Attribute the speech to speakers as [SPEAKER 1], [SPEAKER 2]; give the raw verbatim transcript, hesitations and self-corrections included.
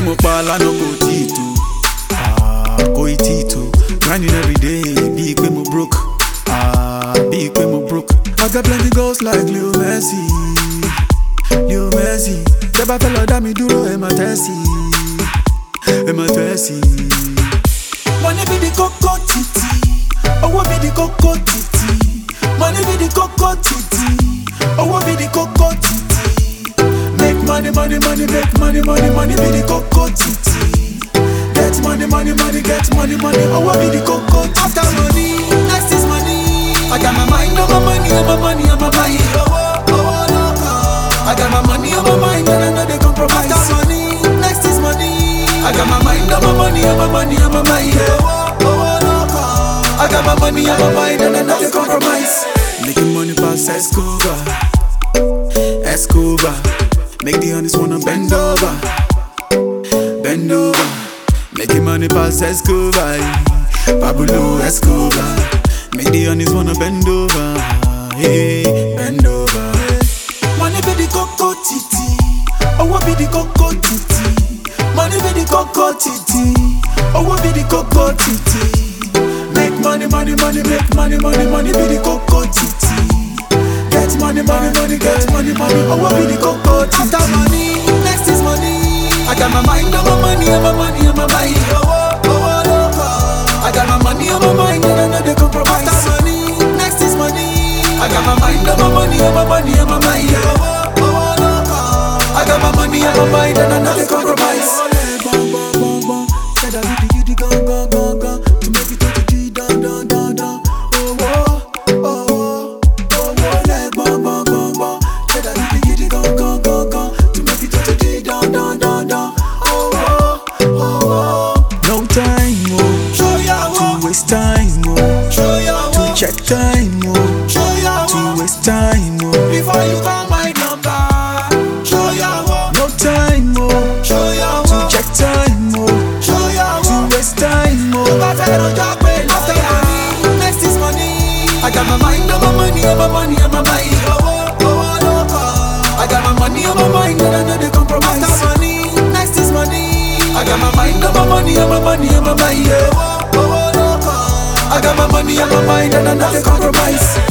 [SPEAKER 1] mo pa lánàá kò tí tó, ah, kò tí tó. Grinding every day, bíi pé mo broke, ah, bíi pé mo broke. I got plenty goals like Lil Messi, Lil Messi. Tẹ́ bá fẹ́ lọ dá mi dúró, ẹ má tẹ́sí, ẹ má tẹ́sí. Money be the koko titi, owó be the koko titi. Money be the koko titi, owó be the koko titi. Make money, money, money, make money, money, money be the koko titi. Get money, money, money, get money, money, owó be the koko titi. After money, next is money. I got my mind on my money, on my money, on my mind. Owó, owó lọ́kàn. I got my money on my mind and I know they compromise. After money, next is money. I got my mind on my money, on my money, on my mind. Owó, owó lọ́kàn. I got my money on my mind and I know they compromise. Making money pass Escobar, Escobar. Make the honest wanna bend over, bend over. Making money pass Escobar, Pablo Escobar. Make the honest wanna bend over, hey, bend over. Money be the koko titi, owó be the koko titi. Money be the koko titi, owó be the koko titi. Make money, money, money, make money, money, money be the koko titi. Get money, money, money, get money, money, owó be the koko titi. After money, next is money. I got my mind on my money, on my money, on my mind. Owó, owó lọ́kàn. I got my money on my mind and I know they compromise. After money, next is money. I got my mind on my money, on my money, on my mind. Owó, owó lọ́kàn. I got my money on my mind and I know they compromise. Bon, bon, bon, bon. Say that giddy, giddy, gong, gong, gong, gong. To make it to the G, dun, dun, dun, dun. Oh, oh, oh, oh, oh, oh, like bon, bon, bon, bon. Say that giddy, giddy, gong, gong, gong, gong. To make it to the G, dun, dun, dun, dun. Oh, oh, oh, oh. No time, oh,
[SPEAKER 2] Show ya
[SPEAKER 1] to
[SPEAKER 2] wo,
[SPEAKER 1] waste time, oh,
[SPEAKER 2] show ya
[SPEAKER 1] to
[SPEAKER 2] wo,
[SPEAKER 1] check time, oh,
[SPEAKER 2] show ya
[SPEAKER 1] to
[SPEAKER 2] wo.
[SPEAKER 1] waste time, oh.
[SPEAKER 2] Before you call my number, show ya wo,
[SPEAKER 1] No time, oh,
[SPEAKER 2] show ya
[SPEAKER 1] to
[SPEAKER 2] wo,
[SPEAKER 1] check time, oh,
[SPEAKER 2] show ya
[SPEAKER 1] to
[SPEAKER 2] wo.
[SPEAKER 1] waste time, oh.
[SPEAKER 2] Bá fẹ́ rojọ́ pé lọ́yà. Next is money. I got my mind on my money, on my money, on my mind. Owó, owó lọ́kàn. I got my money on my mind and I know they compromise. After money, next is money. I got my mind on my money, on my money, on my mind. Owó, owó lọ́kàn. I got my money on my mind and I know they compromise.